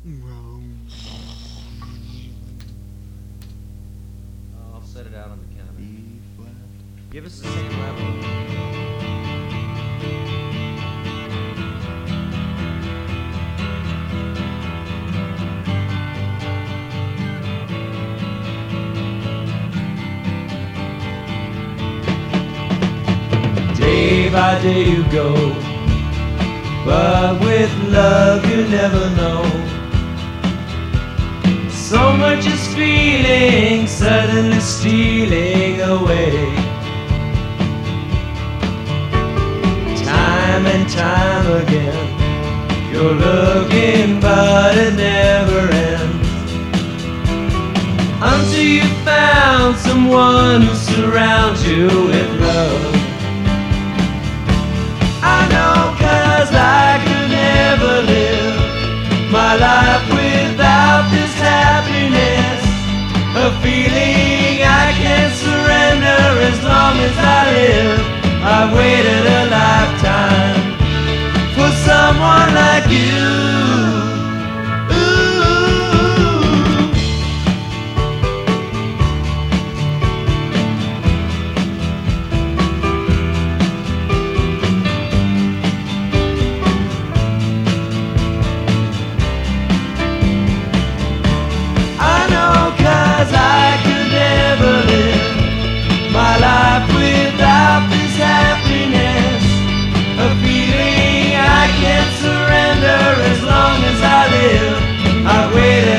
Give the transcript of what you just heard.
I'll set it out on the counter. Give us the same level. Day by day you go, but with love you never know. So much is feeling, suddenly stealing away. Time and time again, you're looking but it never ends. Until you found someone who surrounds you with love. I know 'cause I could never live my life without this happiness, a feeling I can't surrender as long as I live. I've waited a lifetime for someone like you. I've waited